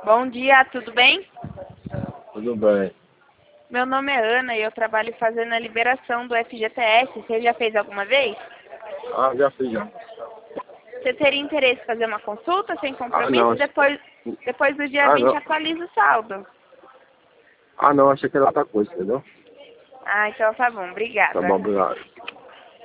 Bom dia, tudo bem? Tudo bem. Meu nome é Ana e eu trabalho fazendo a liberação do FGTS. Você já fez alguma vez? Ah, já fiz já. Você teria interesse em fazer uma consulta sem compromisso? não. Depois do dia Ah, 20 não. atualiza o saldo. Ah, não, achei que era outra coisa, entendeu? Ah, então tá bom. Tá Obrigada. bom, obrigado.